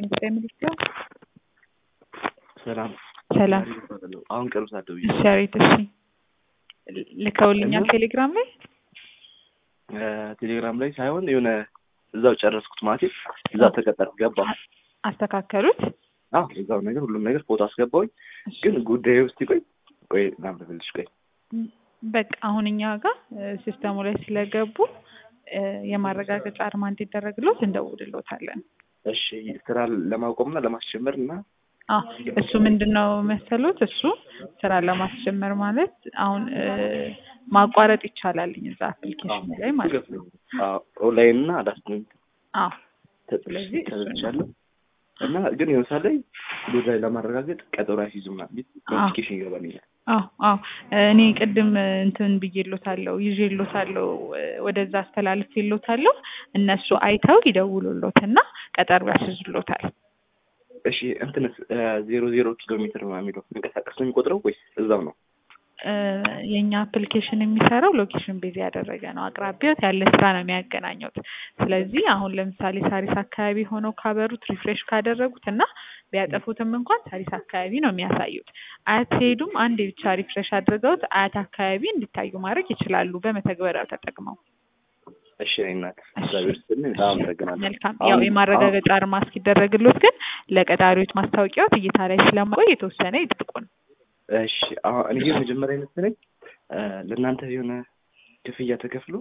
ይስጥልኝ ጉዳይ ምልክት ሰላም አሁን ቅርብ ሰዓት ደውዬ ሸሪት እሺ ልከውልኛል ቴሌግራም ላይ ሳይሆን የሆነ እዛው ጨረስኩት ማለት እዛው ተቀጠርኩ ገባ አስተካከሉት እዛው ነገር ሁሉም ነገር ፎቶ አስገባውኝ ግን ጉዳዩ ውስጥ ቆይ ናምብልሽ በቃ አሁን እኛ ጋር ሲስተሙ ላይ ስለገቡ የማረጋገጫ አርማ እንዲደረግሎት እንደውልሎታለን እሺ ስራ ለማቆምና ለማስጀመርና እሱ ምንድነው መሰሉት እሱ ስራ ለማስጀመር ማለት አሁን ማቋረጥ ይቻላል እዛ አፕሊኬሽን ላይ ማለት ነው ኦንላይን እና አዳስን ስለዚህ ተሰጥቻለሁ እና ግን የሆነ ላይ ጉዳይ ለማረጋገጥ ቀጠሮ ያስይዙና ኖቲፊኬሽን ይገባልኛል እኔ ቅድም እንትን ብዬሎታለሁ ይዤሎታለሁ ወደዛ አስተላልፌሎታለሁ እነሱ አይተው ይደውሉሎትና ቀጠሮ ያስይዙሎታል እሺ እንትንስ 00 ኪሎ ሜትር ነው የሚለው እንቀሳቀስ ነው የሚቆጥረው ወይስ እዛው ነው የኛ አፕሊኬሽን የሚሰራው ሎኬሽን ቤዝ ያደረገ ነው አቅራቢያት ያለ ስራ ነው የሚያገናኙት ስለዚህ አሁን ለምሳሌ ሳሪስ አካባቢ ሆነው ካበሩት ሪፍሬሽ ካደረጉትና ቢያጠፉትም እንኳን ሳሪስ አካባቢ ነው የሚያሳዩት አያት ሄዱም አንዴ ብቻ ሪፍሬሽ አድርገውት አያት አካባቢ እንዲታዩ ማድረግ ይችላሉ በመተግበሪያው ተጠቅመው እሺ እናት ስለዚህ በጣም ተገናኘን መልካም ያው የማረጋገጫ አርማ እስኪደረግሎት ግን ለቀጣሪዎች ማስታወቂያው እይታ ላይ ስለማቆይ የተወሰነ ይጠብቁን እሺ እኔ መጀመሪያ መሰለኝ ለእናንተ የሆነ ክፍያ ተከፍሎ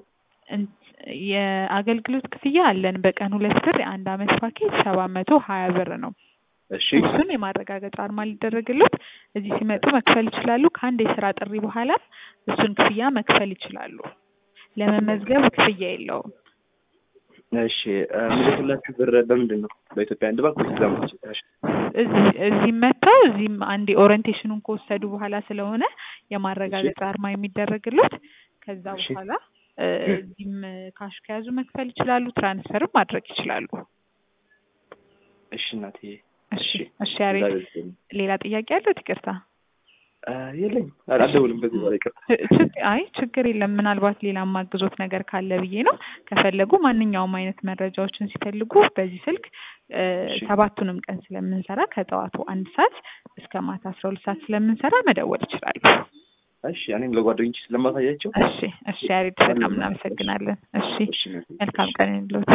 የአገልግሎት ክፍያ አለን በቀን 2 ብር የአንድ አመት ፓኬጅ 720 ብር ነው እሺ እሱን የማረጋገጫ አርማ ሊደረግሎት እዚህ ሲመጡ መክፈል ይችላሉ ከአንድ የስራ ጥሪ በኋላ እሱን ክፍያ መክፈል ይችላሉ ለመመዝገብ ክፍያ የለውም እሺ ምንድነው ብር በምንድን ነው በኢትዮጵያ አንድ ባንክ ወይስ ዛምባች እዚህ መጣው እዚህም አንዴ ኦሪየንቴሽኑን ከወሰዱ በኋላ ስለሆነ የማረጋገጫ አርማ የሚደረግሎት ከዛ በኋላ እዚህም ካሽ ከያዙ መክፈል ይችላሉ ትራንስፈርም ማድረግ ይችላሉ እሺ እናቴ እሺ ያሬድ ሌላ ጥያቄ አለው ይቅርታ የለኝ አላደውልም በዚህ ላይ ይቅርታ ችግር የለም ምናልባት ሌላ ማግዞት ነገር ካለ ብዬ ነው ከፈለጉ ማንኛውም አይነት መረጃዎችን ሲፈልጉ በዚህ ስልክ ሰባቱንም ቀን ስለምንሰራ ከጠዋቱ 1 ሰዓት እስከ ማታ 12 ሰዓት ስለምንሰራ መደወል ይችላሉ እሺ እኔም ለጓደኞቼ ስለማሳያቸው እሺ ያሬድ በጣም እናመሰግናለን እሺ መልካም ቀን ይሁንልዎት